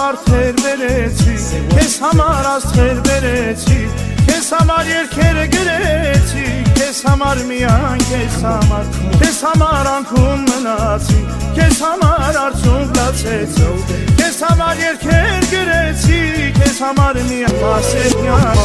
վարդեր վերեցի, քեզ համար աստղեր վերեցի, քեզ համար երգեր գրեցի, քեզ համար միայն քեզ համար անքուն մնացի, քեզ համար արցունք լացեցի, քեզ համար երգեր գրեցի, քեզ համար միայն ասեցի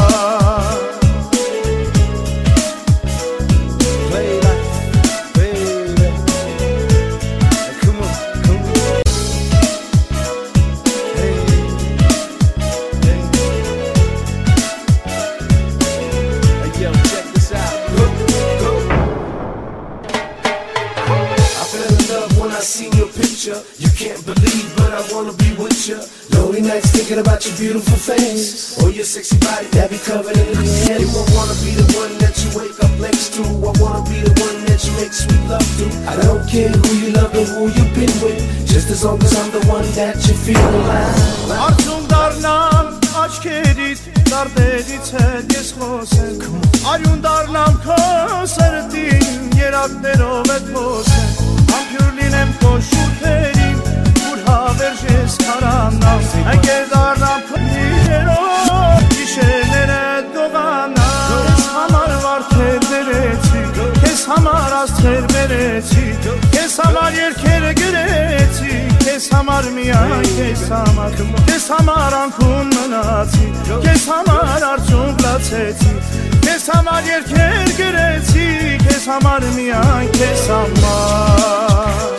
Seen your picture, you can't believe, but I wanna be with you. Lonely nights thinking about your beautiful face, or your sexy body that be covered in the You wanna be the one that you wake up next to. I wanna be the one that you make sweet love to. I don't care who you love or who you've been with, just as long as I'm the one that you feel alive. Արցուն դառնամ աչքերիդ, դարդերից հետ ես խոսեմ, արյուն դառնամ քո սրտին, երակներով հետ խոսեմ, ամփյուր լինեմ քո շուրթերին, ուր հավերժ ես քարանամ, ընկեր դառնամ քո իրերով, գիշերները դողանամ, քեզ համար վարդեր վերեցի, քեզ համար աստղեր վերեցի, քեզ համար երգեր գրեցի, քեզ համար միայն քեզ համար անքուն մնացի, քեզ համար արցունք լացեցի, քեզ համար երգեր գրեցի, քեզ համար միայն քեզ համար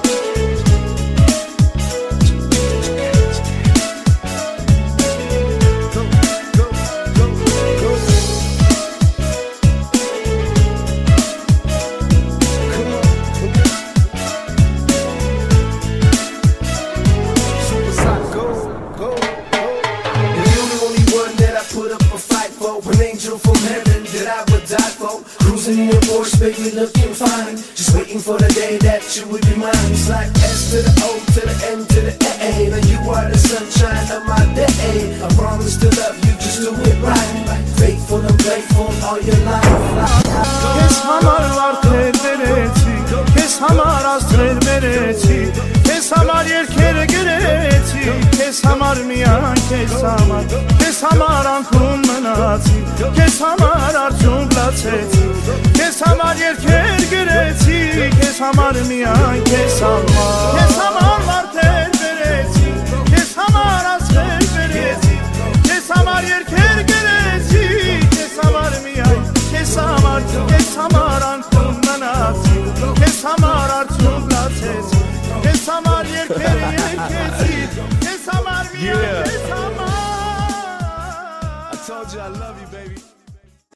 in your Porsche, baby, looking fine. Just waiting for the day that you would be mine. It's like S to the O to the N to the A. Now you are the sunshine of my day. I promise to love you, just do it right. Faithful and playful all your life. Քեզ համար վարդեր վերեցի, քեզ համար աստղեր վերեցի, քեզ համար երգեր գրեցի, քեզ համար միայն քեզ համար անքուն մնացի, քեզ համար արցունք լացեցի, քեզ համար երգեր գրեցի, քեզ համար միայն քեզ համար վարդեր վերեցի, քեզ համար աստղեր վերեցի, քեզ համար երգեր գրեցի, քեզ համար միայն քեզ համար անքուն մնացի, քեզ համար արցունք լացեցի, քեզ համար երգեր գրեցի, քեզ համար միայն քեզ համար. I told you I love you, baby.